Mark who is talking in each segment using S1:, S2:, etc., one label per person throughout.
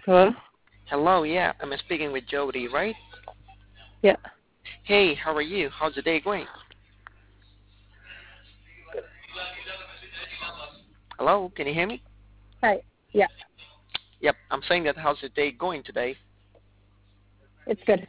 S1: Hello?
S2: Hello, yeah, I'm speaking with Jody, right?
S1: Yeah.
S2: Hey, how are you? How's the day going? Hello, can you hear me?
S1: Hi. Yeah,
S2: Yep, I'm saying that how's the day going today?
S1: it's good.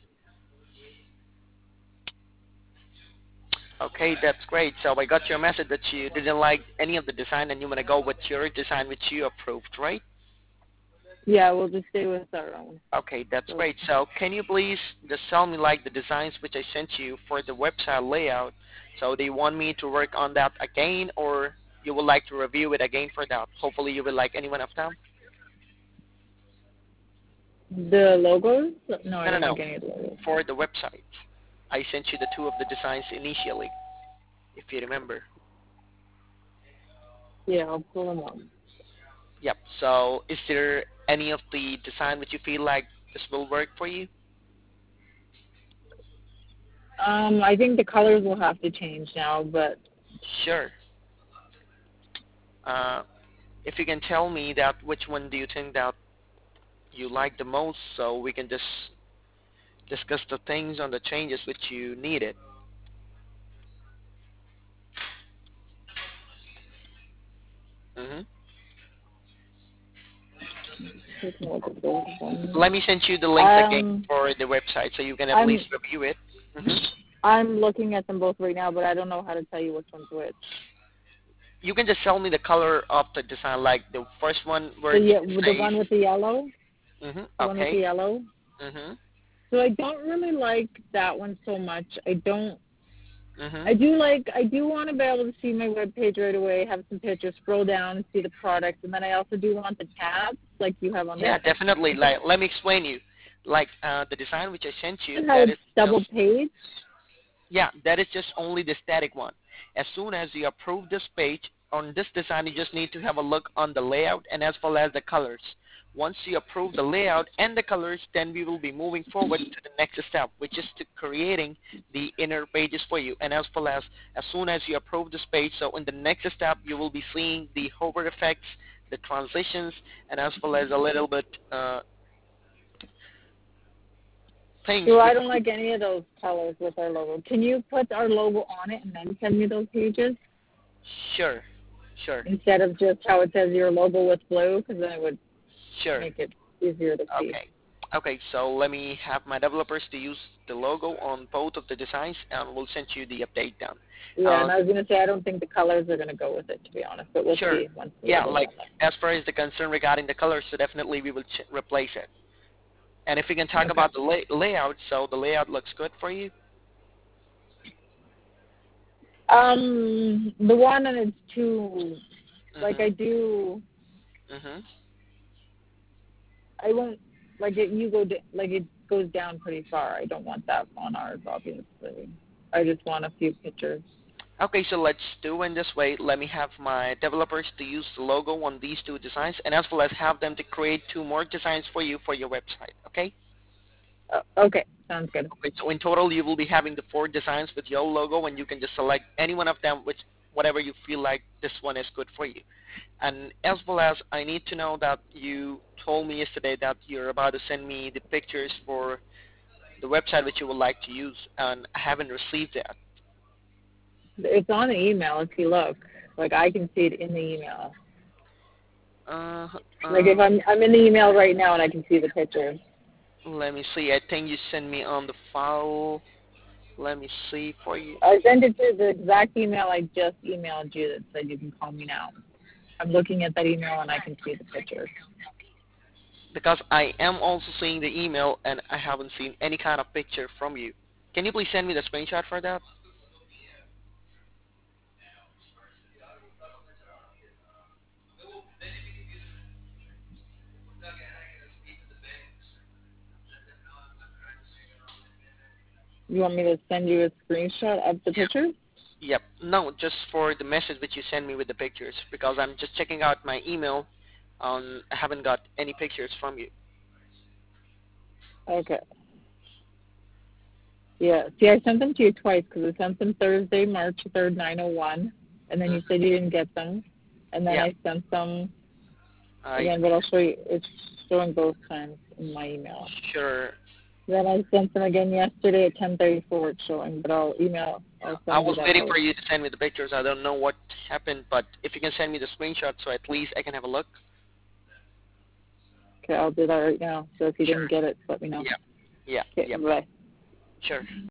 S2: Okay, that's great. So I got your message that you didn't like any of the design and you want to go with your design which you approved, right?
S1: Yeah, we'll just stay with our own.
S2: Okay, that's
S1: So,
S2: great. So can you please just tell me like the designs which I sent you for the website layout? So do you want me to work on that again or you would like to review it again for that? Hopefully you will like any one of them.
S1: the logos? No, I
S2: No, no,
S1: don't
S2: no.
S1: like any of the logos.
S2: For the website. I sent you the two of the designs initially, if you remember.
S1: Yeah, I'll pull them up.
S2: Yep. So is there any of the design which you feel like this will work for you?
S1: I think the colors will have to change now, but
S2: Sure. Uh, if you can tell me that which one do you think that you like the most so we can just discuss the things on the changes which you needed. hmm
S1: taking a look at those ones.
S2: Let me send you the links again
S1: Um,
S2: for the website so you can at least
S1: I'm
S2: review it. hmm
S1: I'm looking at them both right now, but I don't know how to tell you which one's which.
S2: You can just tell me the color of the design, like the first one where it
S1: The
S2: says,
S1: one with the yellow, the one with the
S2: okay,
S1: yellow.
S2: hmm
S1: So I don't really like that one so much.
S2: hmm
S1: I do want to be able to see my web page right away, have some pictures, scroll down and see the product, and then I also do want the tabs like you have on
S2: Yeah,
S1: this.
S2: definitely. Like, let me explain you. Like the design which I sent you,
S1: And how
S2: that
S1: it's
S2: is just
S1: double page.
S2: yeah, that is just only the static one. As soon as you approve this page on this design, you just need to have a look on the layout and as well as the colors. Once you approve the layout and the colors, then we will be moving forward to the next step, which is to creating the inner pages for you. And as soon as you approve this page, so in the next step, you will be seeing the hover effects, the transitions, and as well as a little bit things
S1: So
S2: which
S1: I don't like any of those colors with our logo. Can you put our logo on it and then send me those pages
S2: sure, sure,
S1: instead of just how it says your logo with blue? Because then it would
S2: sure.
S1: make it easier to see.
S2: Okay. Okay, so let me have my developers to use the logo on both of the designs and we'll send you the update down.
S1: Yeah,
S2: Uh,
S1: and I was going to say I don't think the colors are going to go with it, to be honest, but we'll
S2: sure.
S1: see once the
S2: Yeah,
S1: logo's
S2: like
S1: on there.
S2: as far as the concern regarding the colors, so definitely we will replace it. And if we can talk
S1: Okay.
S2: about the layout, so the layout looks good for you?
S1: The one and it's too, like
S2: Mm-hmm.
S1: I do,
S2: Mm-hmm.
S1: I won't, like like it goes down pretty far. I don't want that on ours, obviously. I just want a few pictures.
S2: Okay, so let's do in this way. Let me have my developers to use the logo on these two designs and as well as have them to create two more designs for you for your website, okay?
S1: Okay, sounds good.
S2: Okay, so in total, you will be having the four designs with your logo, and you can just select any one of them, which whatever you feel like this one is good for you. And as well as I need to know that you told me yesterday that you're about to send me the pictures for the website which you would like to use, and I haven't received that.
S1: It's on the email if you look. Like I can see it in the email.
S2: Uh,
S1: Like if
S2: uh,
S1: I'm in the email right now and I can see the picture.
S2: Let me see. I think you sent me on the file. Let me see for you.
S1: I sent it to the exact email I just emailed you that said you can call me now. I'm looking at that email and I can see the pictures.
S2: Because I am also seeing the email and I haven't seen any kind of picture from you. Can you please send me the screenshot for that?
S1: You want me to send you a screenshot of the pictures?
S2: Yep. No, just for the message that you send me with the pictures because I'm just checking out my email. I haven't got any pictures from you.
S1: Okay. Yeah. See, I sent them to you twice because I sent them Thursday, March 3rd, 9:01, and then
S2: hmm
S1: you said you didn't get them, and then
S2: Yeah.
S1: I sent them Again, but I'll show you. It's showing both times in my email.
S2: Sure.
S1: Then I sent them again yesterday at 10:34. It's showing, but I'll send
S2: I
S1: you
S2: was
S1: that
S2: waiting
S1: out.
S2: for you to send me the pictures. I don't know what happened, but if you can send me the screenshot so at least I can have a look.
S1: Okay, I'll do that right now. So if you
S2: Sure.
S1: didn't get it, let me know.
S2: Yeah. Yeah.
S1: Okay,
S2: Yeah.
S1: bye.
S2: Sure.